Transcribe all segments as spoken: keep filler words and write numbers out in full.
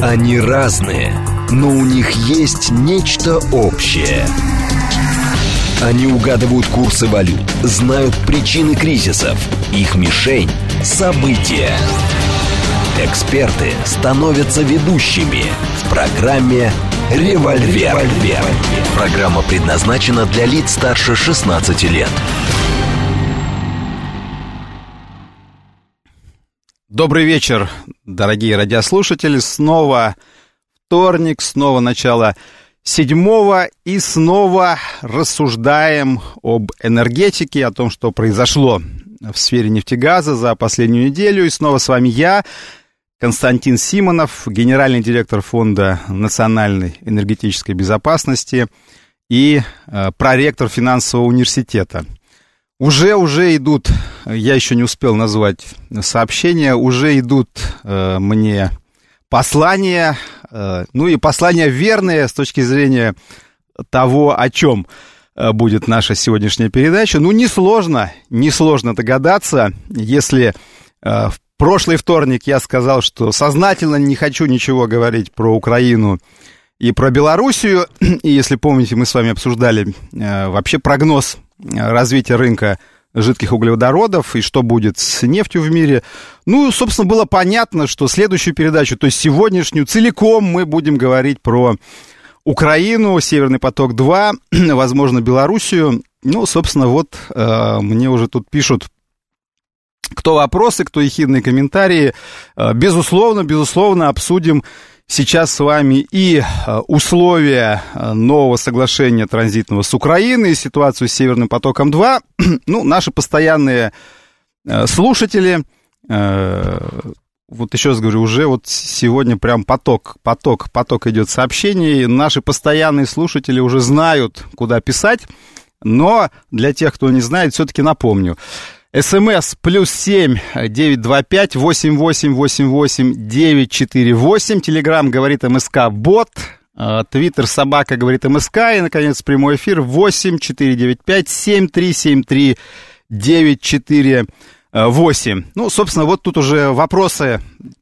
Они разные, но у них есть нечто общее. Они угадывают курсы валют, знают причины кризисов. Их мишень – события. Эксперты становятся ведущими в программе «Револьвер». «Револьвер». Программа предназначена для лиц старше шестнадцати лет. Добрый вечер, дорогие радиослушатели. Снова вторник, снова начало седьмого, и снова рассуждаем об энергетике, о том, что произошло в сфере нефтегаза за последнюю неделю. И снова с вами я, Константин Симонов, генеральный директор Фонда национальной энергетической безопасности и э, проректор финансового университета. Уже, уже идут, я еще не успел назвать сообщения, уже идут э, мне послания, э, ну и послания верные с точки зрения того, о чем э, будет наша сегодняшняя передача. Ну, несложно, несложно догадаться, если э, в прошлый вторник я сказал, что сознательно не хочу ничего говорить про Украину и про Белоруссию, и если помните, мы с вами обсуждали э, вообще прогноз развития рынка жидких углеводородов и что будет с нефтью в мире. Ну, собственно, было понятно, что следующую передачу, то есть сегодняшнюю, целиком мы будем говорить про Украину, Северный поток-два, возможно, Белоруссию. Ну, собственно, вот э, мне уже тут пишут, кто вопросы, кто ехидные комментарии. Э, безусловно, безусловно, обсудим сейчас с вами и условия нового соглашения транзитного с Украиной, и ситуацию с Северным потоком-два. Ну, наши постоянные слушатели, вот еще раз говорю, уже вот сегодня прям поток, поток, поток идет сообщений. Наши постоянные слушатели уже знают, куда писать, но для тех, кто не знает, все-таки напомню. СМС плюс семь девятьсот двадцать пять восемьдесят восемь восемьдесят восемь девятьсот сорок восемь. Телеграм говорит МСК Бот. Твиттер собака говорит МСК. И, наконец, прямой эфир восемь четыре девять пять семь три семь три девять четыре восемь. Ну, собственно, вот тут уже вопросы.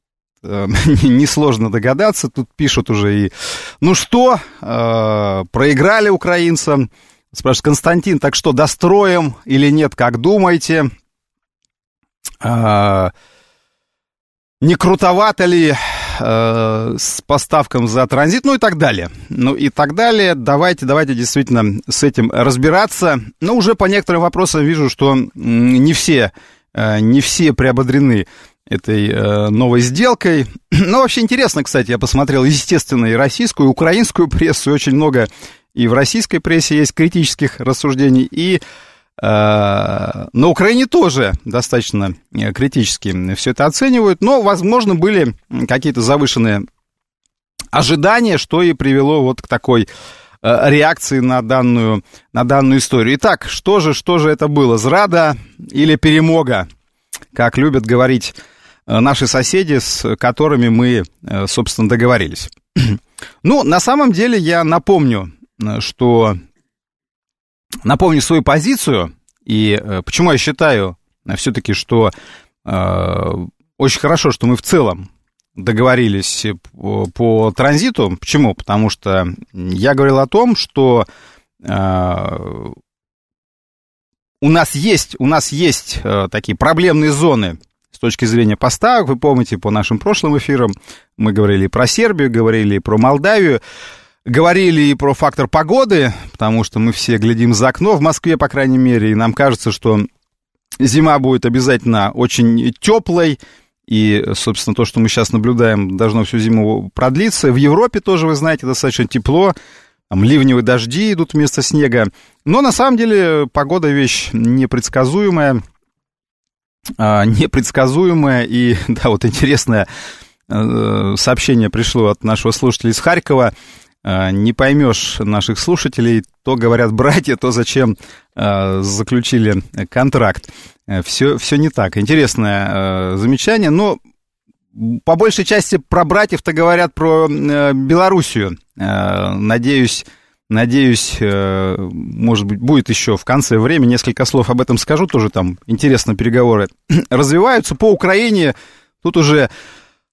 Несложно догадаться. Тут пишут уже и ну что, проиграли украинцам. Спрашивает Константин, так что, достроим или нет, как думаете? А, не крутовато ли а, с поставкам за транзит? Ну и так далее. Ну и так далее. Давайте, давайте действительно с этим разбираться. Но уже по некоторым вопросам вижу, что не все, не все приободрены этой новой сделкой. Но вообще интересно, кстати, я посмотрел, естественно, и российскую, и украинскую прессу, и очень много... И в российской прессе есть критических рассуждений, и э, на Украине тоже достаточно критически все это оценивают. Но, возможно, были какие-то завышенные ожидания, что и привело вот к такой э, реакции на данную, на данную историю. Итак, что же, что же это было? Зрада или перемога, как любят говорить наши соседи, с которыми мы, э, собственно, договорились. Ну, на самом деле, я напомню, что напомню свою позицию, и э, почему я считаю э, все-таки, что э, очень хорошо, что мы в целом договорились по, по транзиту. Почему? Потому что я говорил о том, что э, у нас есть, у нас есть э, такие проблемные зоны с точки зрения поставок. Вы помните, по нашим прошлым эфирам мы говорили и про Сербию, говорили и про Молдавию. Говорили и про фактор погоды, потому что мы все глядим за окно, в Москве, по крайней мере, и нам кажется, что зима будет обязательно очень теплой, и, собственно, то, что мы сейчас наблюдаем, должно всю зиму продлиться. В Европе тоже, вы знаете, достаточно тепло, там ливневые дожди идут вместо снега, но на самом деле погода вещь непредсказуемая, непредсказуемая, и, да, вот интересное сообщение пришло от нашего слушателя из Харькова. Не поймешь наших слушателей, то говорят братья, то зачем э, заключили контракт. Все, все не так. Интересное э, замечание, но по большей части про братьев-то говорят про э, Белоруссию. Э, надеюсь, надеюсь, э, может быть, будет еще в конце времени, несколько слов об этом скажу, тоже там интересно переговоры развиваются. По Украине тут уже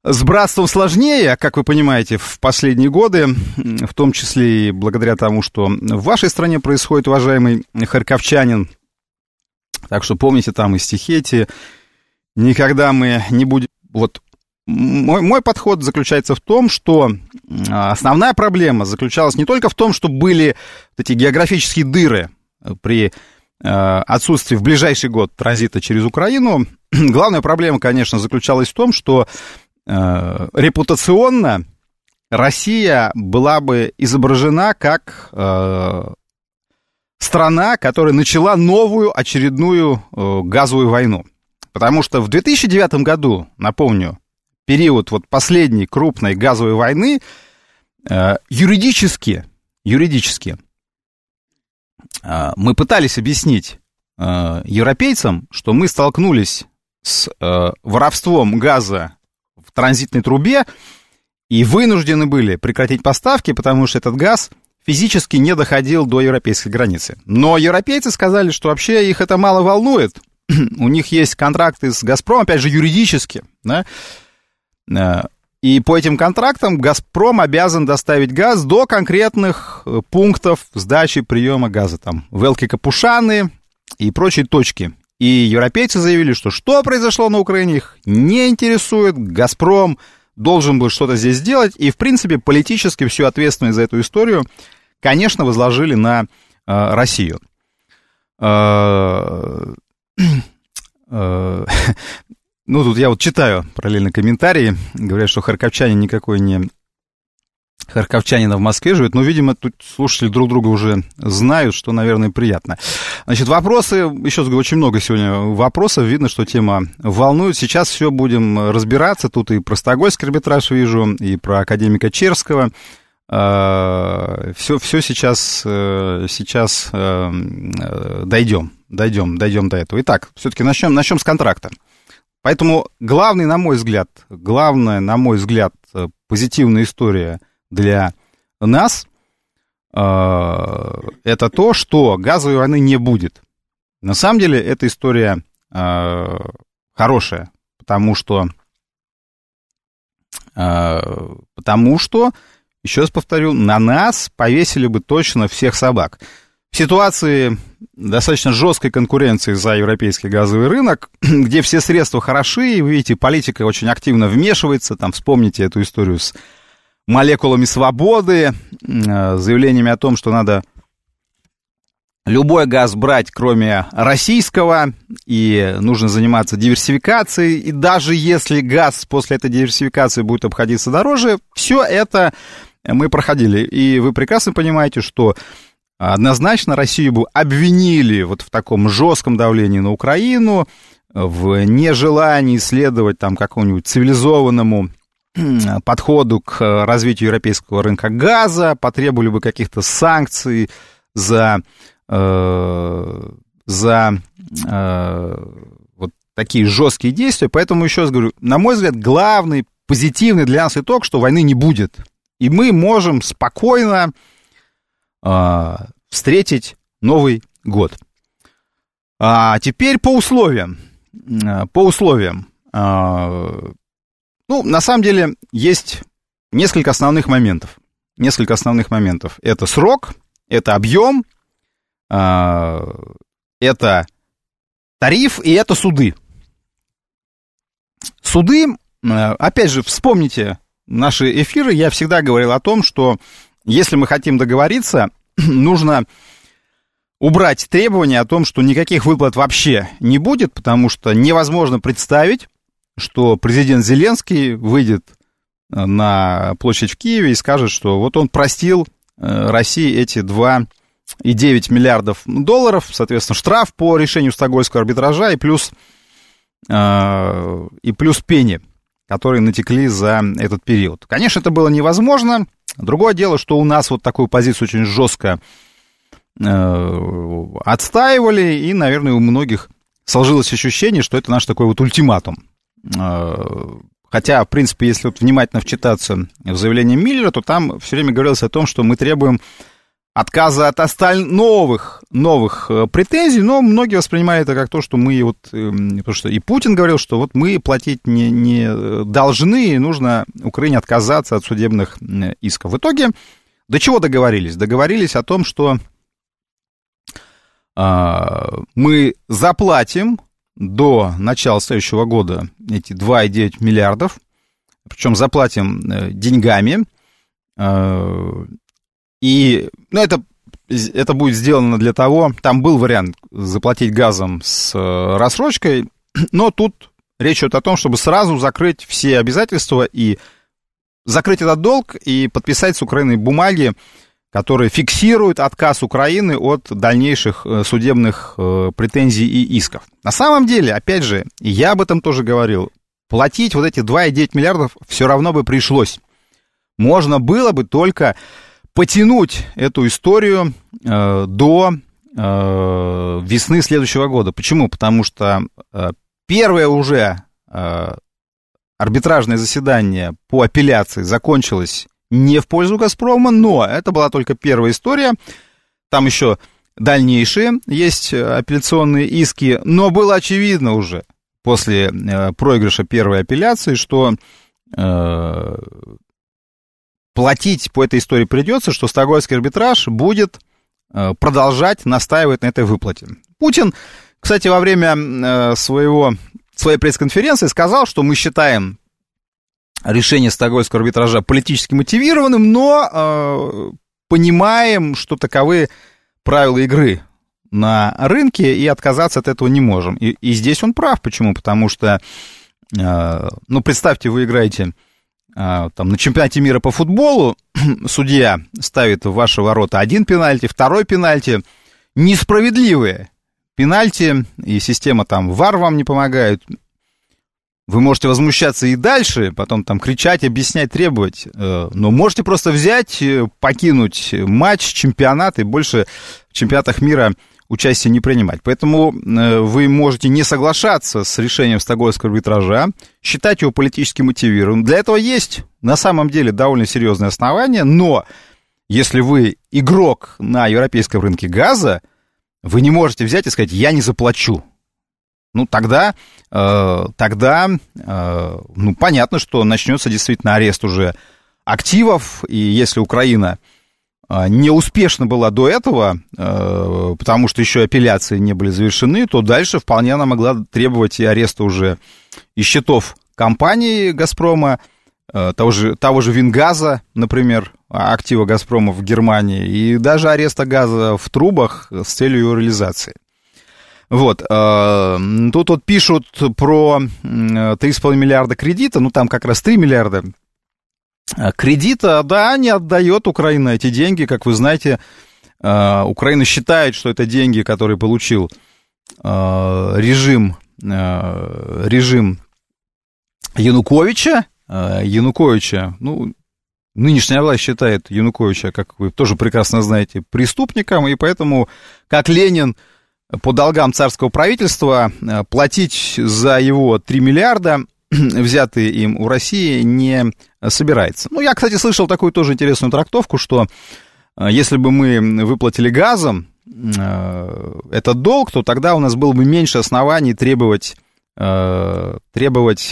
С братством сложнее, как вы понимаете, в последние годы, в том числе и благодаря тому, что в вашей стране происходит, уважаемый харьковчанин. Так что помните там и стихи эти. Никогда мы не будем... Вот мой, мой подход заключается в том, что основная проблема заключалась не только в том, что были вот эти географические дыры при отсутствии в ближайший год транзита через Украину. Главная проблема, конечно, заключалась в том, что репутационно Россия была бы изображена как э, страна, которая начала новую очередную э, газовую войну. Потому что в две тысячи девятом году, напомню, период вот последней крупной газовой войны, э, юридически, юридически э, мы пытались объяснить э, европейцам, что мы столкнулись с э, воровством газа в транзитной трубе и вынуждены были прекратить поставки, потому что этот газ физически не доходил до европейской границы. Но европейцы сказали, что вообще их это мало волнует. У них есть контракты с «Газпромом», опять же, юридически, да? И по этим контрактам «Газпром» обязан доставить газ до конкретных пунктов сдачи приема газа, там, Велки-Капушаны и прочие точки. И европейцы заявили, что что произошло на Украине, их не интересует, «Газпром» должен был что-то здесь сделать, и, в принципе, политически всю ответственность за эту историю, конечно, возложили на э, Россию. Э, э, ну, тут я вот читаю параллельно комментарии, говорят, что харьковчане никакой не... Харьковчанина в Москве живет, но, видимо, тут слушатели друг друга уже знают, что, наверное, приятно. Значит, вопросы, еще раз говорю, очень много сегодня вопросов, видно, что тема волнует. Сейчас все будем разбираться, тут и про Стокгольмский арбитраж вижу, и про академика Черского. Все, все сейчас, сейчас дойдем, дойдем, дойдем до этого. Итак, все-таки начнем, начнем с контракта. Поэтому главный, на мой взгляд, главная, на мой взгляд, позитивная история для нас э, это то, что газовой войны не будет. На самом деле эта история э, хорошая, потому что, э, потому что, еще раз повторю, на нас повесили бы точно всех собак. В ситуации достаточно жесткой конкуренции за европейский газовый рынок, где все средства хороши, и вы видите, политика очень активно вмешивается, там вспомните эту историю с молекулами свободы, заявлениями о том, что надо любой газ брать, кроме российского, и нужно заниматься диверсификацией, и даже если газ после этой диверсификации будет обходиться дороже, все это мы проходили. И вы прекрасно понимаете, что однозначно Россию бы обвинили вот в таком жестком давлении на Украину, в нежелании следовать там какому-нибудь цивилизованному подходу к развитию европейского рынка газа, потребовали бы каких-то санкций за, э, за э, вот такие жесткие действия. Поэтому, еще раз говорю, на мой взгляд, главный позитивный для нас итог, что войны не будет. И мы можем спокойно э, встретить Новый год. А теперь по условиям. По условиям. Э, Ну, на самом деле, есть несколько основных моментов. Несколько основных моментов. Это срок, это объем, это тариф и это суды. Суды, опять же, вспомните наши эфиры, я всегда говорил о том, что если мы хотим договориться, нужно убрать требования о том, что никаких выплат вообще не будет, потому что невозможно представить, что президент Зеленский выйдет на площадь в Киеве и скажет, что вот он простил России эти два и девять миллиардов долларов, соответственно, штраф по решению Стокгольмского арбитража и плюс, и плюс пени, которые натекли за этот период. Конечно, это было невозможно. Другое дело, что у нас вот такую позицию очень жестко отстаивали, и, наверное, у многих сложилось ощущение, что это наш такой вот ультиматум. Хотя, в принципе, если вот внимательно вчитаться в заявление Миллера, то там все время говорилось о том, что мы требуем отказа от остальных новых, новых претензий, но многие воспринимали это как то, что мы вот, потому что и Путин говорил, что вот мы платить не, не должны, и нужно Украине отказаться от судебных исков. В итоге до чего договорились? Договорились о том, что э, мы заплатим до начала следующего года эти два и девять миллиардов, причем заплатим э, деньгами, э, и, ну, это, это будет сделано для того, там был вариант заплатить газом с э, рассрочкой, но тут речь идет о том, чтобы сразу закрыть все обязательства и закрыть этот долг и подписать с Украиной бумаги, которые фиксируют отказ Украины от дальнейших э, судебных э, претензий и исков. На самом деле, опять же, я об этом тоже говорил, платить вот эти два и девять миллиардов все равно бы пришлось. Можно было бы только потянуть эту историю э, до э, весны следующего года. Почему? Потому что э, первое уже э, арбитражное заседание по апелляции закончилось не в пользу «Газпрома», но это была только первая история. Там еще дальнейшие есть апелляционные иски, но было очевидно уже после э, проигрыша первой апелляции, что э, платить по этой истории придется, что Стокгольмский арбитраж будет э, продолжать настаивать на этой выплате. Путин, кстати, во время э, своего, своей пресс-конференции сказал, что мы считаем решение Стокгольмского арбитража политически мотивированным, но э, понимаем, что таковы правила игры на рынке, и отказаться от этого не можем. И, и здесь он прав. Почему? Потому что, э, ну, представьте, вы играете э, там, на чемпионате мира по футболу, судья ставит в ваши ворота один пенальти, второй пенальти, несправедливые пенальти, и система там ВАР вам не помогает. Вы можете возмущаться и дальше, потом там кричать, объяснять, требовать, но можете просто взять, покинуть матч, чемпионат и больше в чемпионатах мира участие не принимать. Поэтому вы можете не соглашаться с решением Стокгольмского арбитража, считать его политически мотивированным. Для этого есть на самом деле довольно серьезные основания, но если вы игрок на европейском рынке газа, вы не можете взять и сказать: я не заплачу. Ну, тогда, э, тогда э, ну, понятно, что начнется действительно арест уже активов, и если Украина э, не успешна была до этого, э, потому что еще апелляции не были завершены, то дальше вполне она могла требовать и ареста уже и счетов компании «Газпрома», э, того же, того же «Вингаза», например, актива «Газпрома» в Германии, и даже ареста газа в трубах с целью его реализации. Вот, тут вот пишут про три с половиной миллиарда кредита, ну там как раз три миллиарда кредита, да, не отдает Украина эти деньги, как вы знаете, Украина считает, что это деньги, которые получил режим, режим Януковича, Януковича, ну, нынешняя власть считает Януковича, как вы тоже прекрасно знаете, преступником, и поэтому, как Ленин, по долгам царского правительства платить за его три миллиарда, взятые им у России, не собирается. Ну, я, кстати, слышал такую тоже интересную трактовку, что если бы мы выплатили газом этот долг, то тогда у нас было бы меньше оснований требовать, требовать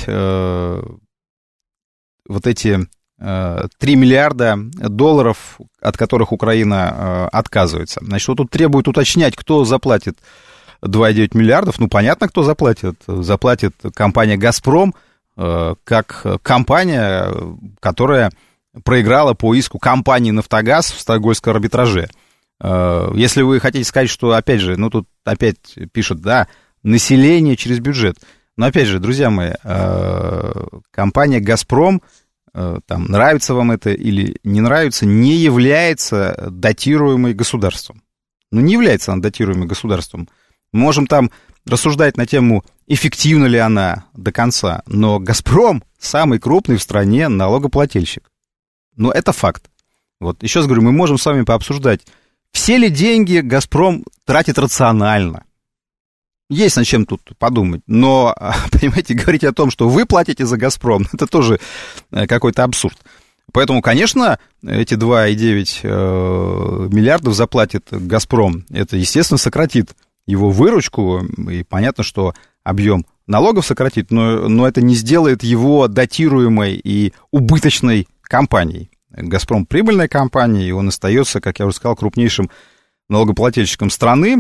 вот эти три миллиарда долларов, от которых Украина отказывается. Значит, вот тут требуют уточнять, кто заплатит два и девять миллиардов. Ну, понятно, кто заплатит. Заплатит компания «Газпром», как компания, которая проиграла по иску компании «Нафтогаз» в Стокгольмском арбитраже. Если вы хотите сказать, что, опять же, ну, тут опять пишут, да, население через бюджет. Но, опять же, друзья мои, компания «Газпром», там, нравится вам это или не нравится, не является датируемой государством. Ну, не является она датируемой государством. Мы можем там рассуждать на тему, эффективна ли она до конца, но «Газпром» самый крупный в стране налогоплательщик. Но это факт. Вот, еще раз говорю, мы можем с вами пообсуждать, все ли деньги «Газпром» тратит рационально. Есть над чем тут подумать, но, понимаете, говорить о том, что вы платите за «Газпром», это тоже какой-то абсурд. Поэтому, конечно, эти два целых девять миллиардов заплатит «Газпром». Это, естественно, сократит его выручку, и понятно, что объем налогов сократит, но, но это не сделает его датируемой и убыточной компанией. «Газпром» — прибыльная компания, и он остается, как я уже сказал, крупнейшим налогоплательщиком страны.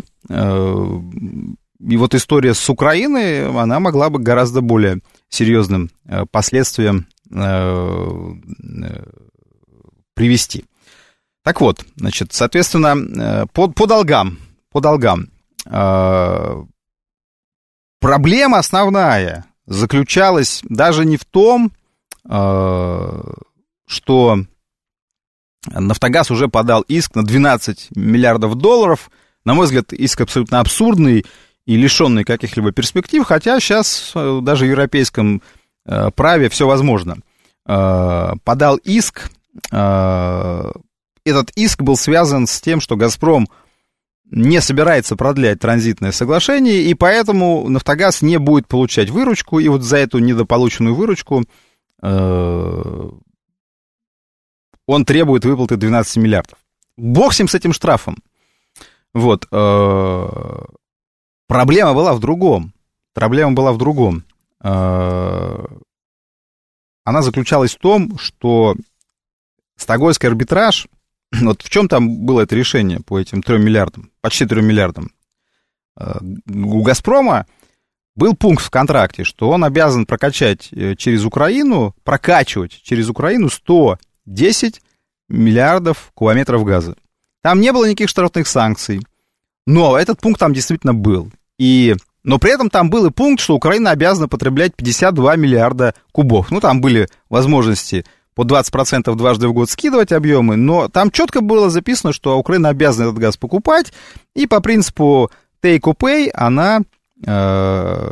И вот история с Украиной, она могла бы гораздо более серьезным последствиям привести. Так вот, значит, соответственно, по, по долгам, по долгам. Проблема основная заключалась даже не в том, что «Нафтогаз» уже подал иск на двенадцать миллиардов долларов. На мой взгляд, иск абсолютно абсурдный и лишенный каких-либо перспектив, хотя сейчас даже в европейском праве все возможно. Подал иск. Этот иск был связан с тем, что «Газпром» не собирается продлять транзитное соглашение, и поэтому «Нафтогаз» не будет получать выручку, и вот за эту недополученную выручку он требует выплаты двенадцать миллиардов. Бог с ним, с этим штрафом. Вот. Проблема была в другом. Проблема была в другом. Она заключалась в том, что Стокгольмский арбитраж, вот в чем там было это решение по этим трем миллиардам, почти трем миллиардам, у «Газпрома» был пункт в контракте, что он обязан прокачать через Украину, прокачивать через Украину сто десять миллиардов кубометров газа. Там не было никаких штрафных санкций, но этот пункт там действительно был. И, но при этом там был и пункт, что Украина обязана потреблять пятьдесят два миллиарда кубов. Ну, там были возможности по двадцать процентов дважды в год скидывать объемы, но там четко было записано, что Украина обязана этот газ покупать, и по принципу take or pay она э,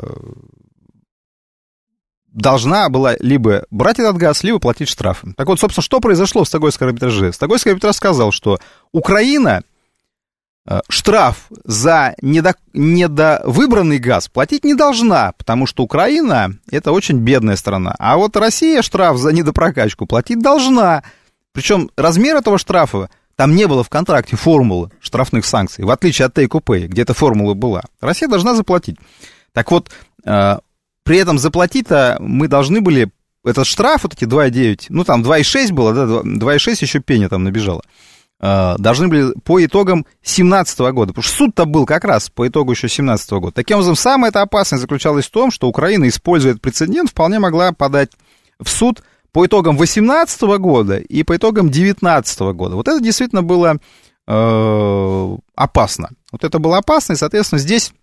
должна была либо брать этот газ, либо платить штрафы. Так вот, собственно, что произошло в Стокгольмском арбитраже? Стокгольмский арбитраж сказал, что Украина штраф за недо, недовыбранный газ платить не должна, потому что Украина — это очень бедная страна. А вот Россия штраф за недопрокачку платить должна. Причем размер этого штрафа, там не было в контракте формулы штрафных санкций, в отличие от take or pay, где эта формула была. Россия должна заплатить. Так вот, э, при этом заплатить-то мы должны были, этот штраф, вот эти два целых девять, ну там два целых шесть было, да, два целых шесть еще пеня там набежала. Должны были по итогам семнадцатого года, потому что суд-то был как раз по итогу еще семнадцатого года. Таким образом, самое это опасное заключалось в том, что Украина, используя этот прецедент, вполне могла подать в суд по итогам восемнадцатого года и по итогам девятнадцатого года. Вот это действительно было э, опасно. Вот это было опасно, и, соответственно, здесь,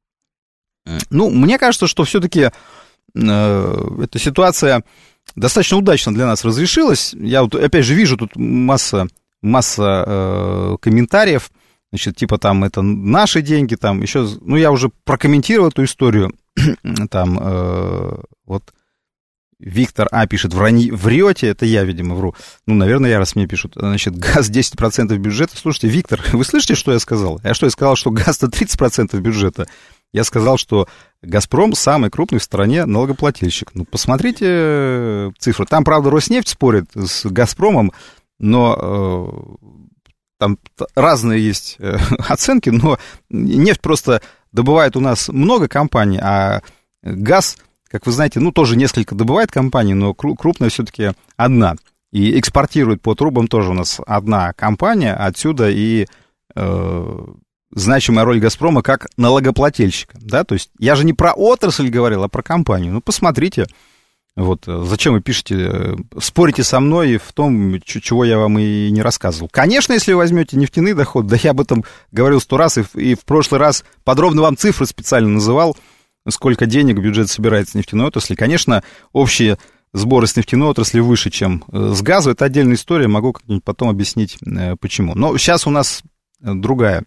ну, мне кажется, что все-таки э, эта ситуация достаточно удачно для нас разрешилась. Я вот, опять же, вижу тут масса масса э, комментариев, значит, типа там это наши деньги, там еще, ну, я уже прокомментировал эту историю, там, э, вот, Виктор А. пишет, Врани, врете, это я, видимо, вру, ну, наверное, я, раз мне пишут, значит, газ десять процентов бюджета, слушайте, Виктор, вы слышите, что я сказал? Я что, я сказал, что газ-то тридцать процентов бюджета? Я сказал, что «Газпром» самый крупный в стране налогоплательщик. Ну, посмотрите цифры, там, правда, Роснефть спорит с «Газпромом», но э, там разные есть э, оценки, но нефть просто добывает у нас много компаний, а газ, как вы знаете, ну, тоже несколько добывает компаний, но крупная все-таки одна. И экспортирует по трубам тоже у нас одна компания, отсюда и э, значимая роль «Газпрома» как налогоплательщика, да, то есть я же не про отрасль говорил, а про компанию. Ну, посмотрите. Вот, зачем вы пишете, спорите со мной в том, чего я вам и не рассказывал. Конечно, если вы возьмете нефтяные доходы, да я об этом говорил сто раз, и в, и в прошлый раз подробно вам цифры специально называл, сколько денег бюджет собирает с нефтяной отрасли. Конечно, общие сборы с нефтяной отрасли выше, чем с газа. Это отдельная история, могу как-нибудь потом объяснить, почему. Но сейчас у нас другая,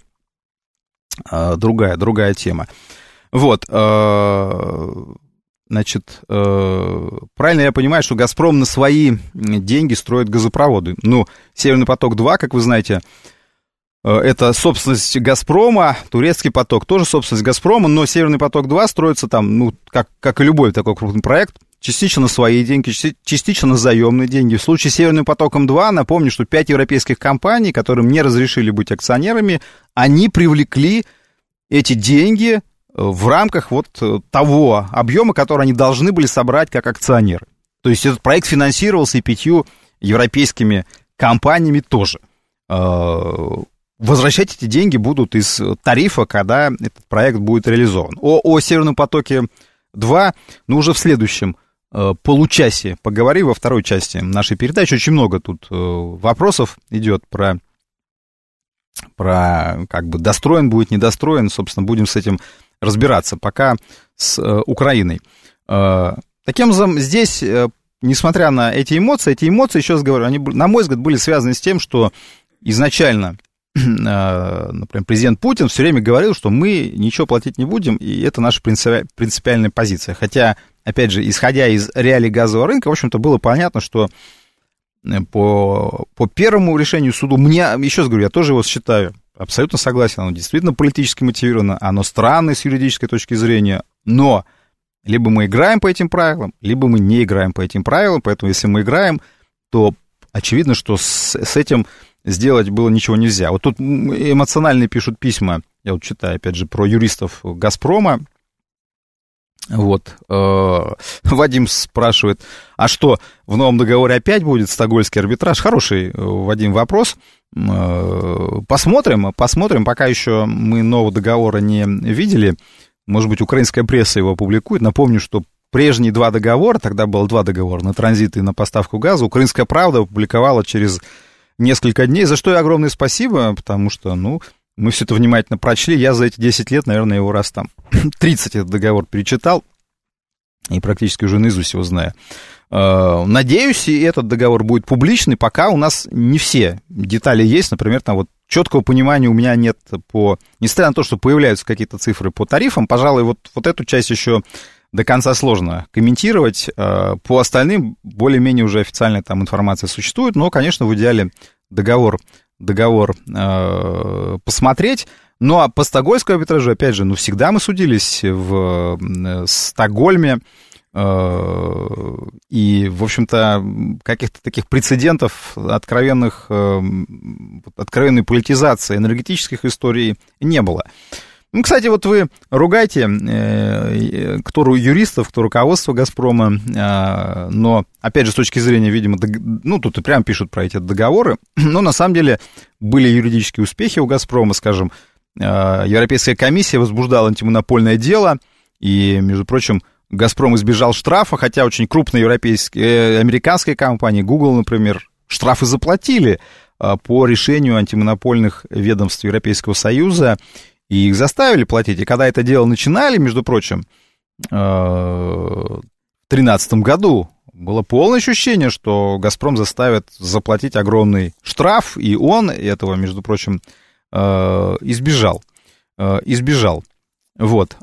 другая, другая тема. Вот, значит, правильно я понимаю, что «Газпром» на свои деньги строит газопроводы. Ну, «Северный поток-два», как вы знаете, это собственность «Газпрома», «Турецкий поток» тоже собственность «Газпрома», но «Северный поток-два» строится там, ну, как, как и любой такой крупный проект, частично на свои деньги, частично на заемные деньги. В случае с «Северным потоком-два», напомню, что пять европейских компаний, которым не разрешили быть акционерами, они привлекли эти деньги в рамках вот того объема, который они должны были собрать как акционеры. То есть этот проект финансировался и пятью европейскими компаниями тоже. Возвращать эти деньги будут из тарифа, когда этот проект будет реализован. О, о «Северном потоке-два», ну, уже в следующем э, получасе поговорим, во второй части нашей передачи. Очень много тут э, вопросов идет про, про, как бы, достроен будет, недостроен. Собственно, будем с этим разбираться. Пока с э, Украиной. Э, таким образом, здесь, э, несмотря на эти эмоции, эти эмоции, еще раз говорю, они, на мой взгляд, были связаны с тем, что изначально, например, президент Путин все время говорил, что мы ничего платить не будем, и это наша принципиальная позиция. Хотя, опять же, исходя из реалий газового рынка, в общем-то, было понятно, что по, по первому решению суду, мне, еще раз говорю, я тоже его считаю, абсолютно согласен, оно действительно политически мотивировано, оно странное с юридической точки зрения, но либо мы играем по этим правилам, либо мы не играем по этим правилам, поэтому если мы играем, то очевидно, что с, с этим сделать было ничего нельзя. Вот тут эмоционально пишут письма, я вот читаю, опять же, про юристов «Газпрома». Вот. Вадим спрашивает, а что, в новом договоре опять будет стокгольмский арбитраж? Хороший, Вадим, вопрос. Посмотрим, посмотрим, пока еще мы нового договора не видели. Может быть, украинская пресса его опубликует. Напомню, что прежние два договора, тогда было два договора, на транзит и на поставку газа, «Украинская правда» опубликовала через несколько дней, за что и огромное спасибо, потому что, ну, мы все это внимательно прочли. Я за эти десять лет, наверное, его раз там тридцать этот договор перечитал и практически уже наизусть его знаю. Надеюсь, и этот договор будет публичный, пока у нас не все детали есть. Например, там вот четкого понимания у меня нет по... Несмотря на то, что появляются какие-то цифры по тарифам, пожалуй, вот, вот эту часть еще до конца сложно комментировать. По остальным более-менее уже официальная там информация существует, но, конечно, в идеале договор, договор э, посмотреть. Ну, а по стокгольмскому арбитражу, опять же, ну, всегда мы судились в э, Стокгольме, э, и, в общем-то, каких-то таких прецедентов откровенных, э, откровенной политизации энергетических историй не было. Ну, кстати, вот вы ругаете, э, кто юристов, кто руководство «Газпрома», э, но, опять же, с точки зрения, видимо, дог... ну, тут и прям пишут про эти договоры, но, на самом деле, были юридические успехи у «Газпрома», скажем, э, Европейская комиссия возбуждала антимонопольное дело, и, между прочим, «Газпром» избежал штрафа, хотя очень крупные европейские, э, американские компании, Google, например, штрафы заплатили э, по решению антимонопольных ведомств Европейского Союза, и их заставили платить. И когда это дело начинали, между прочим, в две тысячи тринадцатом году было полное ощущение, что «Газпром» заставит заплатить огромный штраф, и он этого, между прочим, избежал. Избежал. Вот.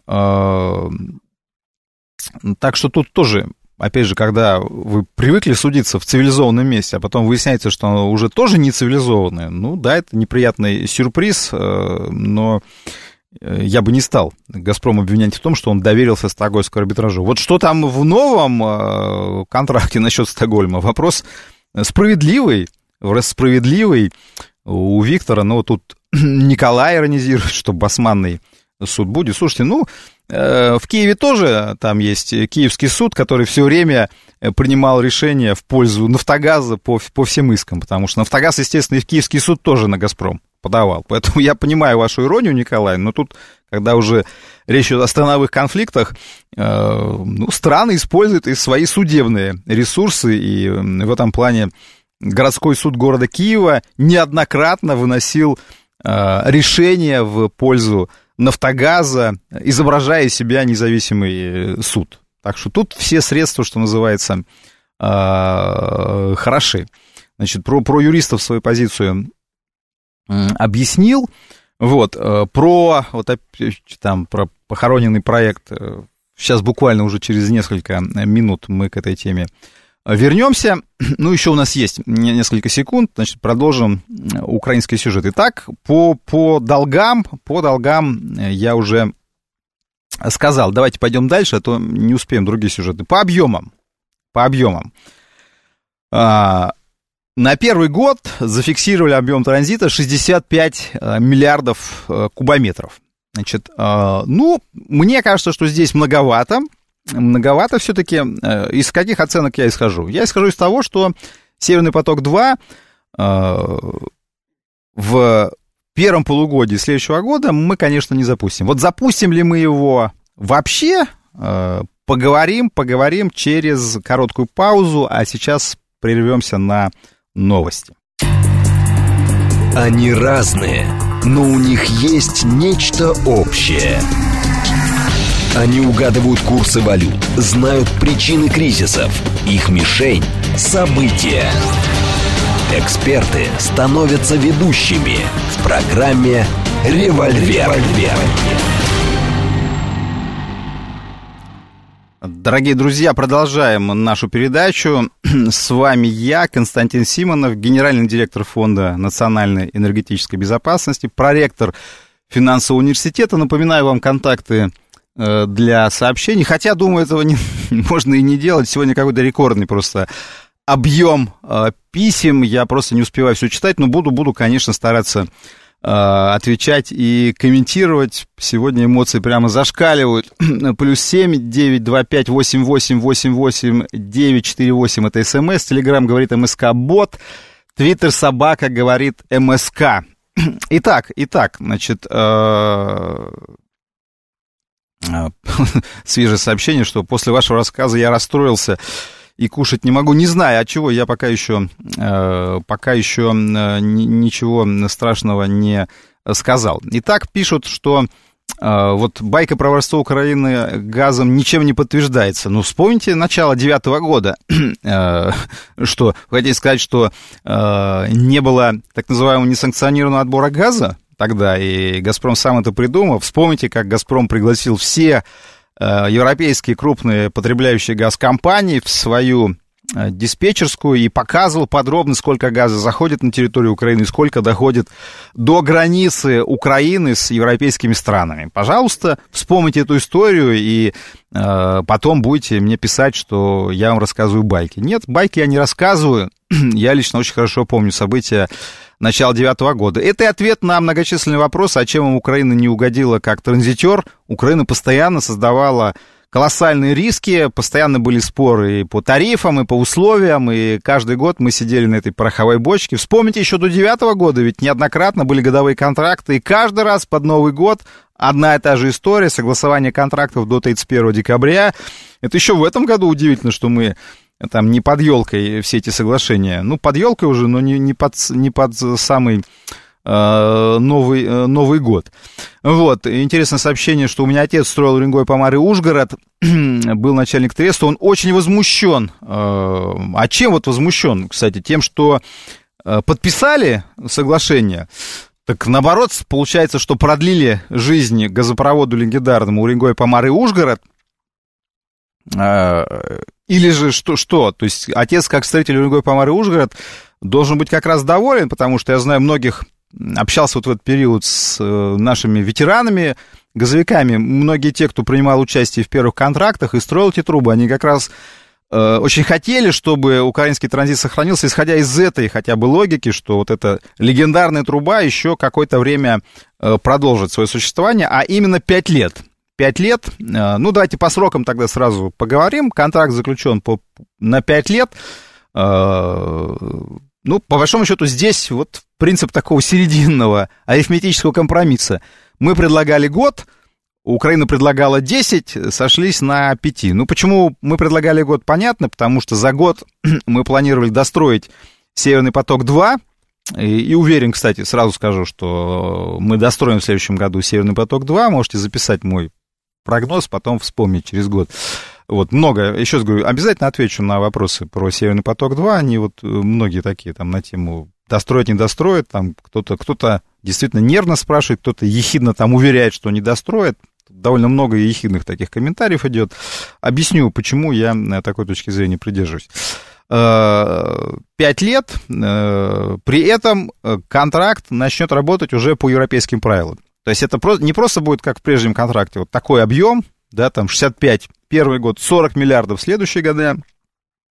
Так что тут тоже, опять же, когда вы привыкли судиться в цивилизованном месте, а потом выясняется, что оно уже тоже не цивилизованное, ну да, это неприятный сюрприз, но я бы не стал «Газпром» обвинять в том, что он доверился стокгольмскому арбитражу. Вот что там в новом контракте насчет Стокгольма? Вопрос справедливый, справедливый у Виктора, но тут Николай иронизирует, что басманный суд будет. Слушайте, ну, в Киеве тоже там есть Киевский суд, который все время принимал решения в пользу «Нафтогаза» по, по всем искам, потому что «Нафтогаз», естественно, и в Киевский суд тоже на «Газпром» подавал. Поэтому я понимаю вашу иронию, Николай, но тут, когда уже речь идет о страновых конфликтах, э, ну, страны используют и свои судебные ресурсы, и в этом плане городской суд города Киева неоднократно выносил э, решения в пользу «Нафтогаза», изображая из себя независимый суд. Так что тут все средства, что называется, э, хороши. Значит, про, про юристов свою позицию э, объяснил. Вот, э, про, вот, там, про похороненный проект, э, сейчас буквально уже через несколько минут мы к этой теме вернемся. Ну, еще у нас есть несколько секунд, значит, продолжим украинский сюжет. Итак, по, по долгам, по долгам я уже сказал. Давайте пойдем дальше, а то не успеем другие сюжеты. По объемам. по объемам. На первый год зафиксировали объем транзита шестьдесят пять миллиардов кубометров. Значит, ну, мне кажется, что здесь многовато. Многовато все-таки. Из каких оценок я исхожу? Я исхожу из того, что Северный поток-два в первом полугодии следующего года мы, конечно, не запустим. Вот запустим ли мы его вообще, поговорим, поговорим через короткую паузу, а сейчас прервемся на новости. Они разные, но у них есть нечто общее. Они угадывают курсы валют, знают причины кризисов, их мишень – события. Эксперты становятся ведущими в программе «Револьвер». Дорогие друзья, продолжаем нашу передачу. С вами я, Константин Симонов, генеральный директор Фонда национальной энергетической безопасности, проректор финансового университета. Напоминаю вам контакты для сообщений, хотя, думаю, этого не, можно и не делать. Сегодня какой-то рекордный просто объем писем, я просто не успеваю все читать, но буду, буду, конечно, стараться отвечать и комментировать. Сегодня эмоции прямо зашкаливают. Плюс семь девять два пять восемь восемь восемь восемь девять четыре восемь это СМС. Телеграм говорит МСК-бот. Твиттер собака говорит МСК. Итак, итак, значит, свежее сообщение, что после вашего рассказа я расстроился и кушать не могу. Не знаю, от чего, я пока еще, э, пока еще э, ничего страшного не сказал. Итак, пишут, что э, вот байка про воровство Украины газом ничем не подтверждается. Ну, вспомните начало девятого года, э, что, хотите сказать, что э, не было так называемого несанкционированного отбора газа тогда, и «Газпром» сам это придумал. Вспомните, как «Газпром» пригласил все европейские крупные потребляющие газ компании в свою диспетчерскую и показывал подробно, сколько газа заходит на территорию Украины и сколько доходит до границы Украины с европейскими странами. Пожалуйста, вспомните эту историю и э, потом будете мне писать, что я вам рассказываю байки. Нет, байки я не рассказываю. Я лично очень хорошо помню события начала девятого года. Это и ответ на многочисленные вопросы, а чем им Украина не угодила как транзитер. Украина постоянно создавала колоссальные риски, постоянно были споры и по тарифам, и по условиям, и каждый год мы сидели на этой пороховой бочке. Вспомните, еще до девятого года ведь неоднократно были годовые контракты, и каждый раз под Новый год одна и та же история, согласование контрактов до тридцать первого декабря. Это еще в этом году удивительно, что мы там не под елкой все эти соглашения. Ну, под елкой уже, но не, не, под, не под самый э, новый, э, Новый год. Вот, интересное сообщение, что у меня отец строил Уренгой, Помар и Ужгород, был начальник треста, он очень возмущен. Э, а чем вот возмущен, кстати? Тем, что э, подписали соглашение. Так, наоборот, получается, что продлили жизнь газопроводу легендарному Уренгой, Помар и Ужгород. Или же что, что? То есть отец, как строитель Уренгой, Помар и Ужгород, должен быть как раз доволен, потому что я знаю многих, общался вот в этот период с нашими ветеранами, газовиками, многие те, кто принимал участие в первых контрактах и строил эти трубы, они как раз э, очень хотели, чтобы украинский транзит сохранился, исходя из этой хотя бы логики, что вот эта легендарная труба еще какое-то время э, продолжит свое существование, а именно пять лет. Пять лет, ну, давайте по срокам тогда сразу поговорим. Контракт заключен по, на пять лет. Ну, по большому счету, здесь вот принцип такого серединного арифметического компромисса. Мы предлагали год, Украина предлагала десять, сошлись на пяти. Ну, почему мы предлагали год, понятно, потому что за год мы планировали достроить Северный поток-два. И, и уверен, кстати, сразу скажу, что мы достроим в следующем году Северный поток-два. Можете записать мой прогноз, потом вспомнить через год. Вот, много, еще раз говорю, обязательно отвечу на вопросы про Северный поток-два. Они вот многие такие там на тему достроить, не достроить. Там кто-то, кто-то действительно нервно спрашивает, кто-то ехидно там уверяет, что не достроит. Довольно много ехидных таких комментариев идет. Объясню, почему я такой точки зрения придерживаюсь. Пять лет, при этом контракт начнет работать уже по европейским правилам. То есть это не просто будет, как в прежнем контракте, вот такой объем, да, там шестьдесят пять первый год, сорок миллиардов следующие годы,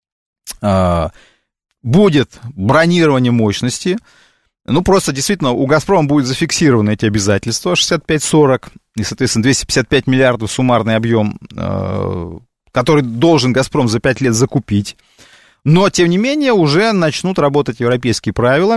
будет бронирование мощности. Ну, просто действительно у «Газпрома» будет зафиксированы эти обязательства шестьдесят пять сорок, и, соответственно, двести пятьдесят пять миллиардов суммарный объем, который должен «Газпром» за пять лет закупить. Но, тем не менее, уже начнут работать европейские правила.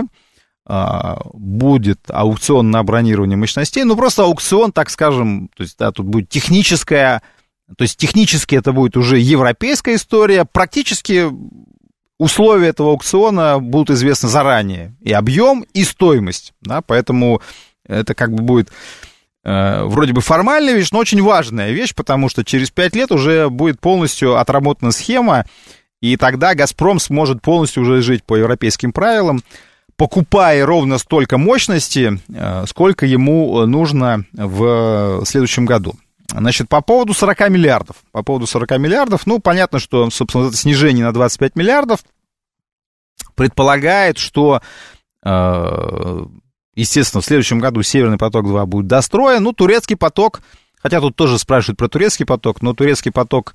Будет аукцион на бронирование мощностей. Ну, просто аукцион, так скажем, то есть, да, тут будет техническая, то есть технически это будет уже европейская история, практически условия этого аукциона будут известны заранее, и объем, и стоимость, да, поэтому это как бы будет э, вроде бы формальная вещь, но очень важная вещь, потому что через пять лет уже будет полностью отработана схема, и тогда «Газпром» сможет полностью уже жить по европейским правилам, покупая ровно столько мощности, э, сколько ему нужно в следующем году. Значит, по поводу сорок миллиардов. По поводу сорок миллиардов, ну, понятно, что, собственно, это снижение на двадцать пять миллиардов предполагает, что, э, естественно, в следующем году «Северный поток-два» будет достроен. Ну, турецкий поток, хотя тут тоже спрашивают про турецкий поток, но турецкий поток,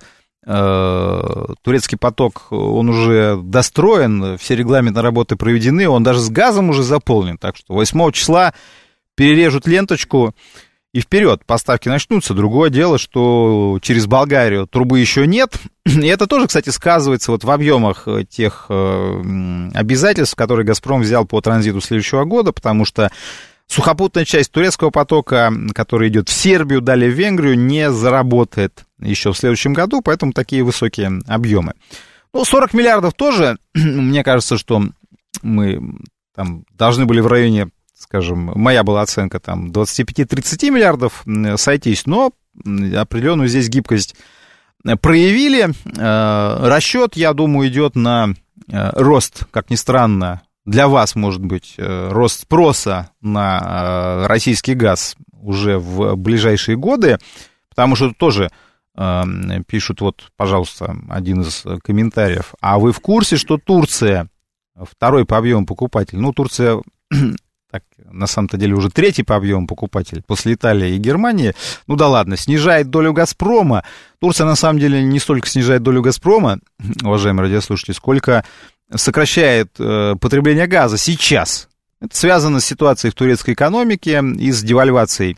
э, турецкий поток, он уже достроен, все регламентные работы проведены, он даже с газом уже заполнен. Так что восьмого числа перережут ленточку, и вперед, поставки начнутся. Другое дело, что через Болгарию трубы еще нет. И это тоже, кстати, сказывается вот в объемах тех э, обязательств, которые «Газпром» взял по транзиту следующего года, потому что сухопутная часть турецкого потока, который идет в Сербию, далее в Венгрию, не заработает еще в следующем году, поэтому такие высокие объемы. Ну, сорок миллиардов тоже, мне кажется, что мы там должны были в районе, скажем, моя была оценка там двадцать пять - тридцать миллиардов сойтись, но определенную здесь гибкость проявили. Расчет, я думаю, идет на рост, как ни странно, для вас, может быть, рост спроса на российский газ уже в ближайшие годы, потому что тоже пишут, вот, пожалуйста, один из комментариев, а вы в курсе, что Турция второй по объему покупатель, ну, Турция... Так, на самом-то деле уже третий по объему покупатель после Италии и Германии. Ну да ладно, снижает долю «Газпрома». Турция на самом деле не столько снижает долю «Газпрома», уважаемые радиослушатели, сколько сокращает э, потребление газа сейчас. Это связано с ситуацией в турецкой экономике и с девальвацией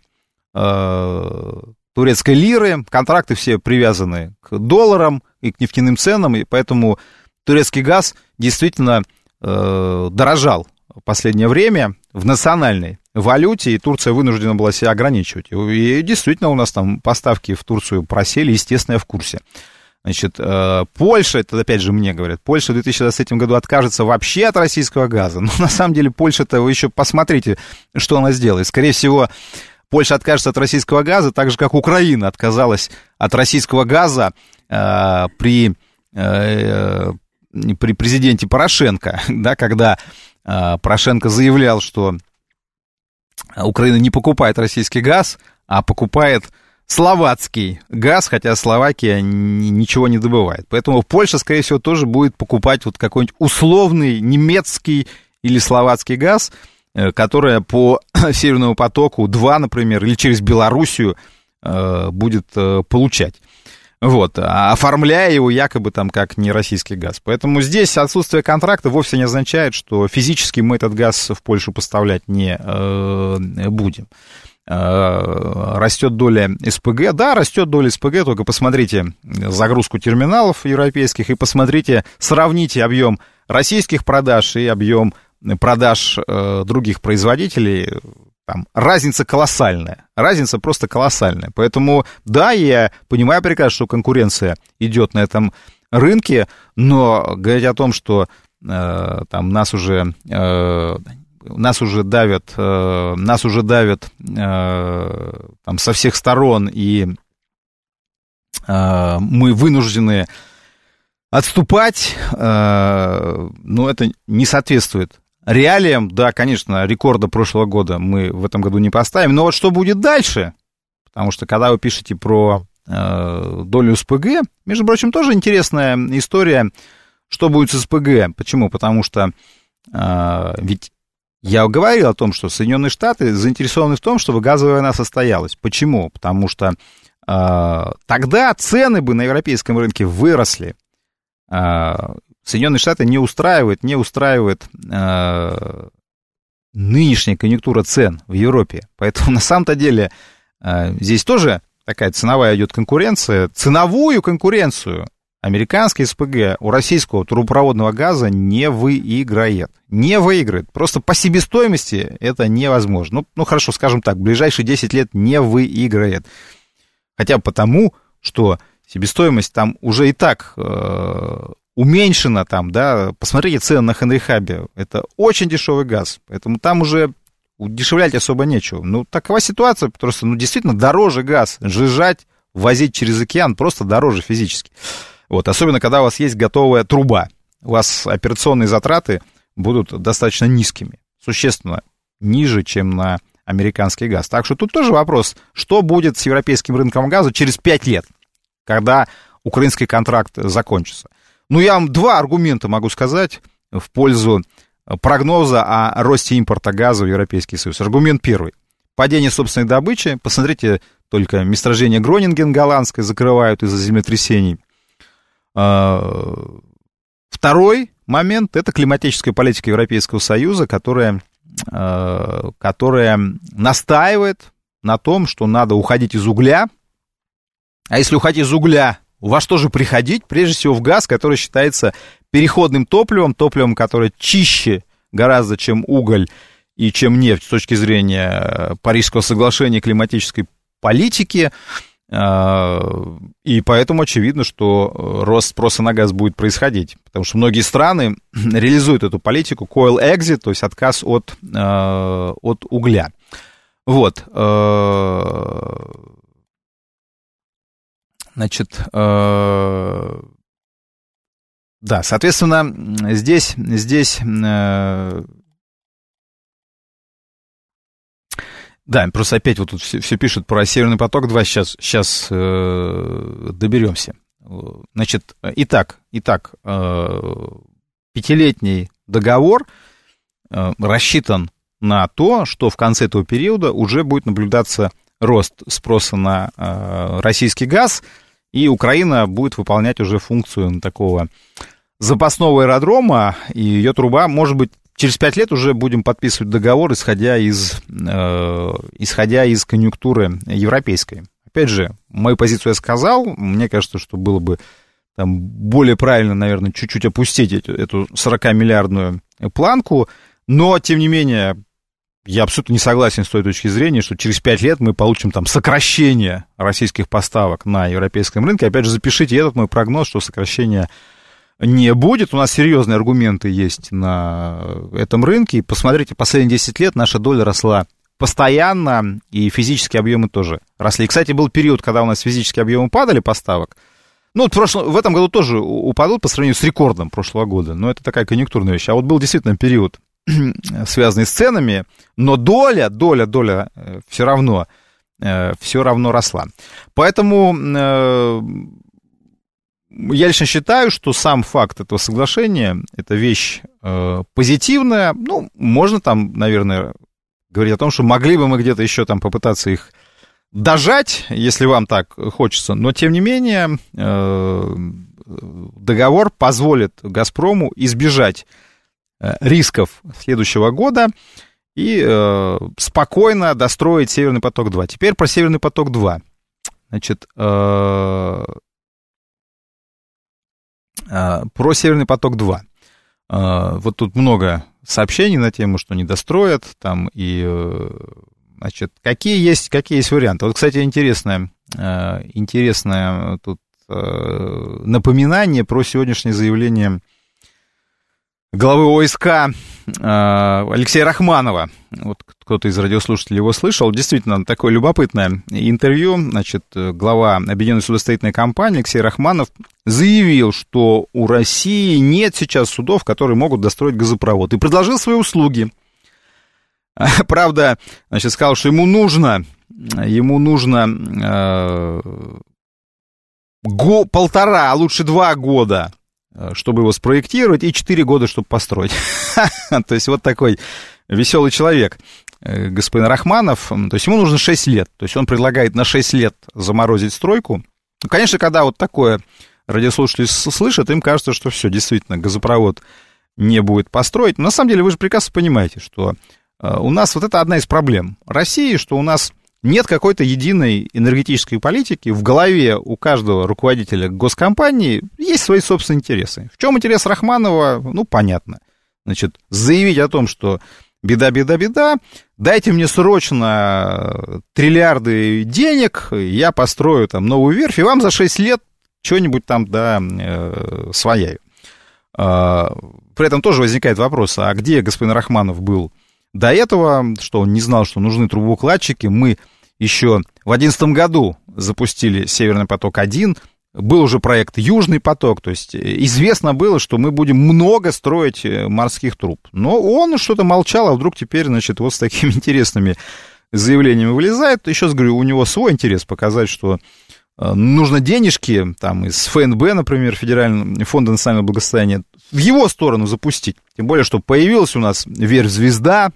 э, турецкой лиры. Контракты все привязаны к долларам и к нефтяным ценам, и поэтому турецкий газ действительно э, дорожал в последнее время в национальной валюте, и Турция вынуждена была себя ограничивать. И действительно у нас там поставки в Турцию просели, естественно, я в курсе. Значит, Польша, это опять же мне говорят, Польша в две тысячи двадцать третьем году откажется вообще от российского газа. Но на самом деле Польша-то, вы еще посмотрите, что она сделает. Скорее всего, Польша откажется от российского газа, так же, как Украина отказалась от российского газа э, при, э, при президенте Порошенко, да, когда Порошенко заявлял, что Украина не покупает российский газ, а покупает словацкий газ, хотя Словакия ничего не добывает. Поэтому Польша, скорее всего, тоже будет покупать вот какой-нибудь условный немецкий или словацкий газ, который по Северному потоку-два, например, или через Белоруссию будет получать. Вот, оформляя его якобы там как не российский газ. Поэтому здесь отсутствие контракта вовсе не означает, что физически мы этот газ в Польшу поставлять не э, будем. Э, растет доля СПГ. Да, растет доля СПГ, только посмотрите загрузку терминалов европейских и посмотрите, сравните объем российских продаж и объем продаж э, других производителей. Там разница колоссальная, разница просто колоссальная. Поэтому, да, я понимаю прекрасно, что конкуренция идет на этом рынке, но говорить о том, что э, там нас уже, э, нас уже давят, э, нас уже давят э, там со всех сторон, и э, мы вынуждены отступать, э, ну, это не соответствует реалиям. Да, конечно, рекорда прошлого года мы в этом году не поставим, но вот что будет дальше, потому что когда вы пишете про э, долю СПГ, между прочим, тоже интересная история, что будет с СПГ. Почему? Потому что э, ведь я говорил о том, что Соединенные Штаты заинтересованы в том, чтобы газовая война состоялась. Почему? Потому что э, тогда цены бы на европейском рынке выросли. Э, Соединенные Штаты не устраивает, не устраивает э, нынешняя конъюнктура цен в Европе. Поэтому на самом-то деле э, здесь тоже такая ценовая идет конкуренция. Ценовую конкуренцию американский СПГ у российского трубопроводного газа не выиграет. Не выиграет. Просто по себестоимости это невозможно. Ну, ну хорошо, скажем так, в ближайшие десять лет не выиграет. Хотя бы потому, что себестоимость там уже и так э, уменьшена. Там, да. Посмотрите цены на Хенри Хабе. Это очень дешевый газ. Поэтому там уже удешевлять особо нечего. Ну, такова ситуация. Просто, ну, действительно, дороже газ. Сжижать, возить через океан просто дороже физически. Вот, особенно, когда у вас есть готовая труба. У вас операционные затраты будут достаточно низкими. Существенно ниже, чем на американский газ. Так что тут тоже вопрос, что будет с европейским рынком газа через пять лет, когда украинский контракт закончится. Ну, я вам два аргумента могу сказать в пользу прогноза о росте импорта газа в Европейский Союз. Аргумент первый. Падение собственной добычи. Посмотрите, только месторождение Гронинген голландское закрывают из-за землетрясений. Второй момент – это климатическая политика Европейского Союза, которая, которая настаивает на том, что надо уходить из угля. А если уходить из угля, во что же приходить? Прежде всего в газ, который считается переходным топливом, топливом, которое чище гораздо, чем уголь и чем нефть с точки зрения Парижского соглашения климатической политики. И поэтому очевидно, что рост спроса на газ будет происходить, потому что многие страны реализуют эту политику coal exit, то есть отказ от, от угля. Вот. Значит, да, соответственно, здесь, здесь да, просто опять вот тут все, все пишут про Северный поток-два, сейчас, сейчас э, доберемся. Значит, итак, итак э, пятилетний договор э, рассчитан на то, что в конце этого периода уже будет наблюдаться рост спроса на э, российский газ, и Украина будет выполнять уже функцию такого запасного аэродрома, и ее труба, может быть, через пять лет уже будем подписывать договор, исходя из, э, исходя из конъюнктуры европейской. Опять же, мою позицию я сказал. Мне кажется, что было бы там более правильно, наверное, чуть-чуть опустить эту, эту сорокамиллиардную планку. Но, тем не менее, я абсолютно не согласен с той точки зрения, что через пять лет мы получим там сокращение российских поставок на европейском рынке. Опять же, запишите этот мой прогноз, что сокращение не будет. У нас серьезные аргументы есть на этом рынке. И посмотрите, последние десять лет наша доля росла постоянно, и физические объемы тоже росли. И, кстати, был период, когда у нас физические объемы падали поставок. Ну, вот в, прошлом, в этом году тоже упадут по сравнению с рекордом прошлого года. Но это такая конъюнктурная вещь. А вот был действительно период, связанный с ценами, но доля, доля, доля все равно, все равно росла. Поэтому я лично считаю, что сам факт этого соглашения – это вещь э, позитивная. Ну, можно там, наверное, говорить о том, что могли бы мы где-то еще там попытаться их дожать, если вам так хочется. Но, тем не менее, э, договор позволит «Газпрому» избежать э, рисков следующего года и э, спокойно достроить «Северный поток-два». Теперь про «Северный поток-два». Значит, э, про «Северный поток-два». Вот тут много сообщений на тему, что не достроят, там, и, значит, какие есть, какие есть варианты. Вот, кстати, интересное, интересное тут напоминание про сегодняшнее заявление главы ОСК Алексея Рахманова. Вот кто-то из радиослушателей его слышал. Действительно, такое любопытное интервью. Значит, глава Объединенной судостроительной компании Алексей Рахманов заявил, что у России нет сейчас судов, которые могут достроить газопровод. И предложил свои услуги. Правда, значит, сказал, что ему нужно, ему нужно э, го, полтора, а лучше два года, чтобы его спроектировать, и четыре года, чтобы построить. То есть вот такой веселый человек, господин Рахманов. То есть ему нужно шесть лет. То есть он предлагает на шесть лет заморозить стройку. Ну, конечно, когда вот такое радиослушатели слышат, им кажется, что все, действительно, газопровод не будет построить. Но на самом деле вы же прекрасно понимаете, что у нас вот это одна из проблем России, что у нас нет какой-то единой энергетической политики. В голове у каждого руководителя госкомпании есть свои собственные интересы. В чем интерес Рахманова? Ну, понятно. Значит, заявить о том, что беда, беда, беда, дайте мне срочно триллиарды денег, я построю там новую верфь, и вам за шесть лет что-нибудь там, да, э, свояю. Э, при этом тоже возникает вопрос, а где господин Рахманов был до этого, что он не знал, что нужны трубоукладчики? Мы еще в две тысячи одиннадцатом году запустили «Северный поток-один», был уже проект «Южный поток», то есть известно было, что мы будем много строить морских труб. Но он что-то молчал, а вдруг теперь, значит, вот с такими интересными заявлениями вылезает. Еще раз говорю, у него свой интерес показать, что нужно денежки там, из эф эн бэ, например, Федерального фонда национального благосостояния, в его сторону запустить. Тем более, что появилась у нас верфь «Звезда»,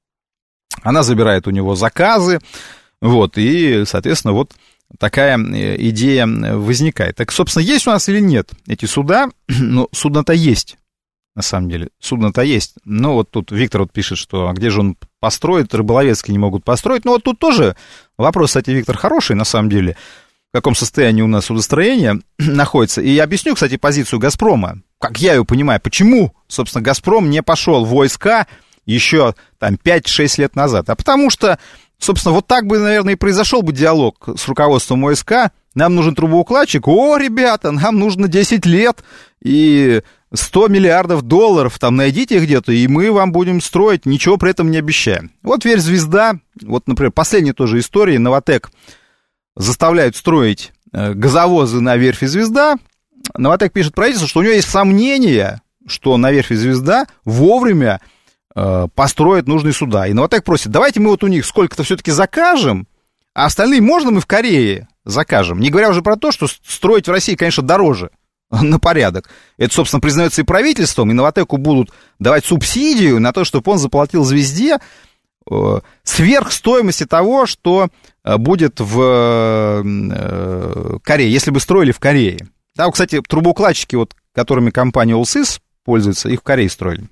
она забирает у него заказы, вот, и, соответственно, вот такая идея возникает. Так, собственно, есть у нас или нет эти суда? Ну, судно-то есть, на самом деле, судно-то есть. Ну, вот тут Виктор вот пишет, что а где же он построит, Рыболовецкий не могут построить. Ну, вот тут тоже вопрос, кстати, Виктор, хороший, на самом деле, в каком состоянии у нас судостроение находится. И я объясню, кстати, позицию «Газпрома», как я ее понимаю, почему, собственно, «Газпром» не пошел в войска еще там пять-шесть лет назад. А потому что, собственно, вот так бы, наверное, и произошел бы диалог с руководством ОСК. Нам нужен трубоукладчик. О, ребята, нам нужно десять лет и сто миллиардов долларов. Там найдите их где-то, и мы вам будем строить, ничего при этом не обещаем. Вот верфь «Звезда». Вот, например, последняя тоже история. Новатэк заставляют строить газовозы на верфи «Звезда». Новатэк пишет правительству, что у него есть сомнения, что на верфи «Звезда» вовремя э, построят нужные суда. И Новатэк просит, давайте мы вот у них сколько-то все-таки закажем, а остальные можно мы в Корее закажем. Не говоря уже про то, что строить в России, конечно, дороже на порядок. Это, собственно, признается и правительством, и Новатэку будут давать субсидию на то, чтобы он заплатил «Звезде» э, сверх стоимости того, что э, будет в э, Корее, если бы строили в Корее. Да, кстати, трубоукладчики, вот, которыми компания «Олсис» пользуется, их в Корее строили.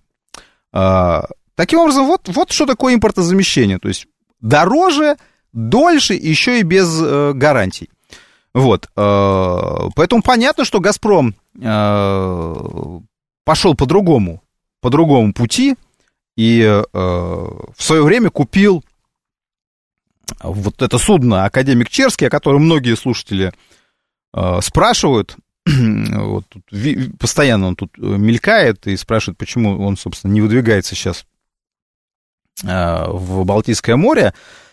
А, таким образом, вот, вот что такое импортозамещение. То есть дороже, дольше, еще и без э, гарантий. Вот. Э, поэтому понятно, что «Газпром» э, пошел по другому, по другому пути и э, в свое время купил вот это судно «Академик Черский», о котором многие слушатели э, спрашивают. Вот тут, постоянно он тут мелькает и спрашивает, почему он, собственно, не выдвигается сейчас в Балтийское море.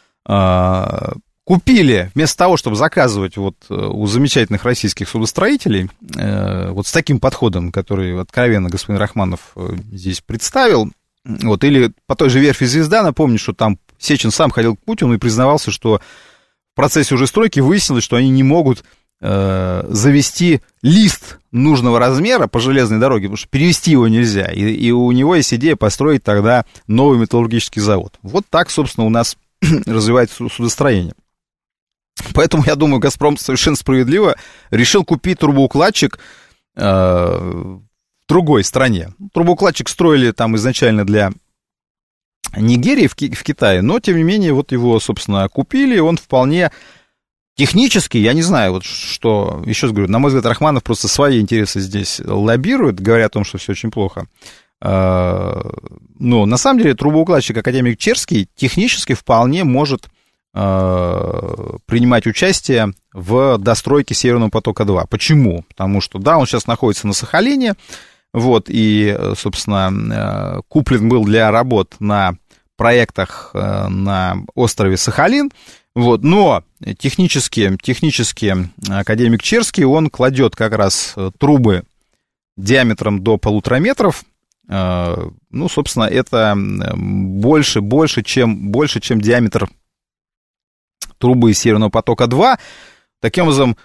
Купили, вместо того, чтобы заказывать вот у замечательных российских судостроителей, вот с таким подходом, который откровенно господин Рахманов здесь представил, вот, или по той же верфи «Звезда», напомню, что там Сечин сам ходил к Путину и признавался, что в процессе уже стройки выяснилось, что они не могут завести лист нужного размера по железной дороге, потому что перевести его нельзя, и, и у него есть идея построить тогда новый металлургический завод. Вот так, собственно, у нас развивается судостроение. Поэтому, я думаю, «Газпром» совершенно справедливо решил купить трубоукладчик э, в другой стране. Трубоукладчик строили там изначально для Нигерии в, Ки- в Китае, но, тем не менее, вот его, собственно, купили, он вполне... Технически, я не знаю, вот что, еще раз говорю, на мой взгляд, Рахманов просто свои интересы здесь лоббирует, говоря о том, что все очень плохо. Но на самом деле трубоукладчик «Академик Черский» технически вполне может принимать участие в достройке «Северного потока-два». Почему? Потому что, да, он сейчас находится на Сахалине, вот, и, собственно, куплен был для работ на проектах на острове Сахалин. Вот, но технически, технически «Академик Черский», он кладет как раз трубы диаметром до полутора метров. Ну, собственно, это больше, больше, чем, больше, чем диаметр трубы «Северного потока-два». Таким образом,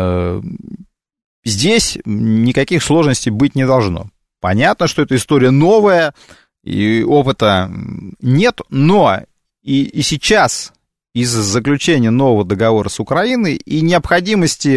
здесь никаких сложностей быть не должно. Понятно, что эта история новая, и опыта нет, но и, и сейчас... из-за заключения нового договора с Украиной и необходимости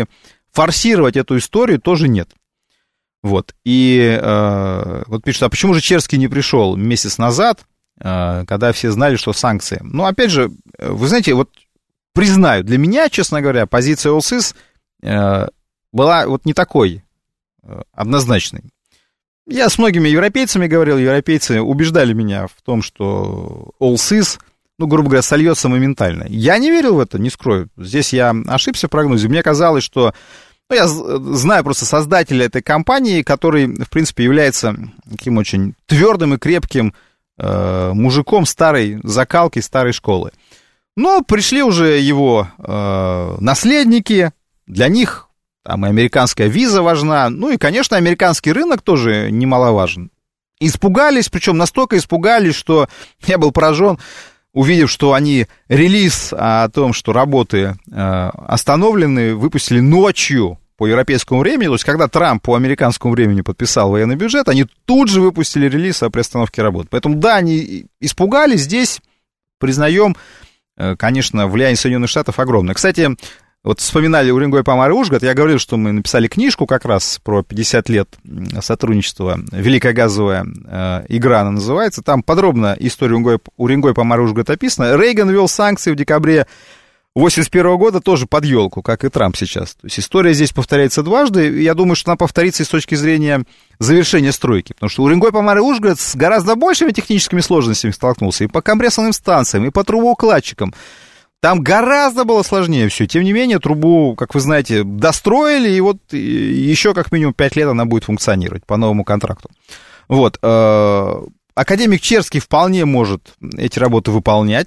форсировать эту историю тоже нет. Вот, и э, вот пишут, а почему же Черский не пришел месяц назад, э, когда все знали, что санкции? Ну, опять же, вы знаете, вот признаю, для меня, честно говоря, позиция Allsys э, была вот не такой э, однозначной. Я с многими европейцами говорил, европейцы убеждали меня в том, что Allsys, ну, грубо говоря, сольется моментально. Я не верил в это, не скрою. Здесь я ошибся в прогнозе. Мне казалось, что... Ну, я знаю просто создателя этой компании, который, в принципе, является таким очень твердым и крепким э, мужиком старой закалки, старой школы. Но пришли уже его э, наследники, для них там и американская виза важна, ну и, конечно, американский рынок тоже немаловажен. Испугались, причем настолько испугались, что я был поражен, увидев, что они релиз о том, что работы э, остановлены, выпустили ночью по европейскому времени, то есть когда Трамп по американскому времени подписал военный бюджет, они тут же выпустили релиз о приостановке работ. Поэтому, да, они испугались, здесь, признаем, э, конечно, влияние Соединенных Штатов огромное. Кстати, вот вспоминали Уренгой, Помар и Ужгород, я говорил, что мы написали книжку как раз про пятьдесят лет сотрудничества, «Великая газовая э, игра» она называется, там подробно история Уренгой, Помар и Ужгород описана. Рейган ввел санкции в декабре восемьдесят первого года тоже под елку, как и Трамп сейчас. То есть история здесь повторяется дважды, и я думаю, что она повторится и с точки зрения завершения стройки, потому что Уренгой, Помар и Ужгород с гораздо большими техническими сложностями столкнулся и по компрессорным станциям, и по трубоукладчикам. Там гораздо было сложнее все. Тем не менее, трубу, как вы знаете, достроили, и вот еще как минимум пять лет она будет функционировать по новому контракту. Вот. Академик Черский вполне может эти работы выполнять.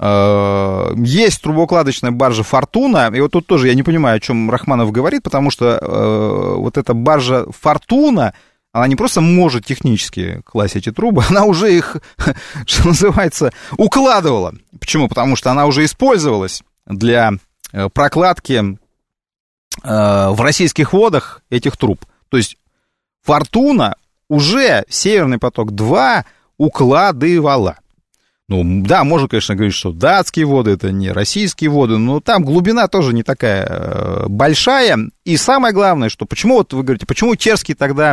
Есть трубоукладочная баржа «Фортуна», и вот тут тоже я не понимаю, о чем Рахманов говорит, потому что вот эта баржа «Фортуна», она не просто может технически класть эти трубы, она уже их, что называется, укладывала. Почему? Потому что она уже использовалась для прокладки в российских водах этих труб. То есть «Фортуна» уже «Северный поток-два» укладывала. Ну, да, можно, конечно, говорить, что датские воды, это не российские воды, но там глубина тоже не такая большая. И самое главное, что почему, вот вы говорите, почему Черский тогда...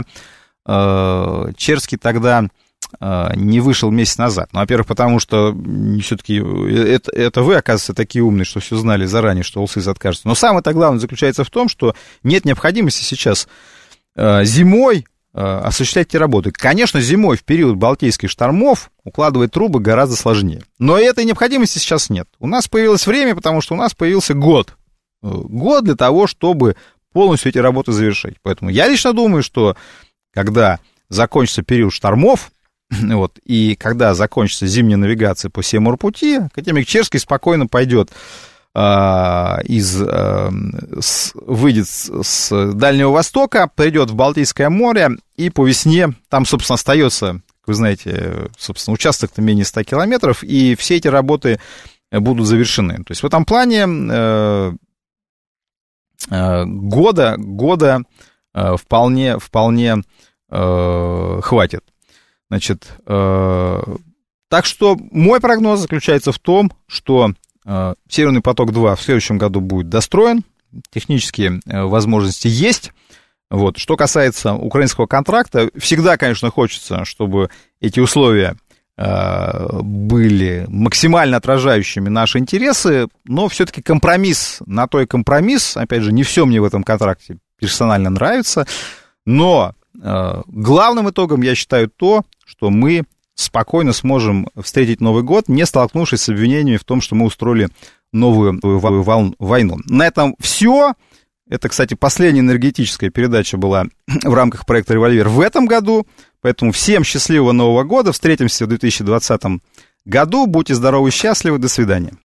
Черский тогда не вышел месяц назад. Ну, во-первых, потому что все-таки это, это вы, оказывается, такие умные, что все знали заранее, что Allsys откажется. Но самое-то главное заключается в том, что нет необходимости сейчас зимой осуществлять эти работы. Конечно, зимой в период балтийских штормов укладывать трубы гораздо сложнее. Но этой необходимости сейчас нет. У нас появилось время, потому что у нас появился год. Год для того, чтобы полностью эти работы завершить. Поэтому я лично думаю, что когда закончится период штормов, вот, и когда закончится зимняя навигация по Севморпути, академик Черский спокойно пойдет, э, из, э, с, выйдет с, с Дальнего Востока, придет в Балтийское море, и по весне, там, собственно, остается, как вы знаете, собственно, участок-то менее ста километров, и все эти работы будут завершены. То есть в этом плане э, э, года, года э, вполне, вполне э, хватит. Значит, э, так что мой прогноз заключается в том, что э, Северный поток-два в следующем году будет достроен, технические э, возможности есть. Вот. Что касается украинского контракта, всегда, конечно, хочется, чтобы эти условия э, были максимально отражающими наши интересы, но все-таки компромисс на то и компромисс. Опять же, не все мне в этом контракте персонально нравится, но э, главным итогом я считаю то, что мы спокойно сможем встретить Новый год, не столкнувшись с обвинениями в том, что мы устроили новую войну. На этом все. Это, кстати, последняя энергетическая передача была в рамках проекта «Револьвер» в этом году. Поэтому всем счастливого Нового года. Встретимся в две тысячи двадцатом году. Будьте здоровы и счастливы. До свидания.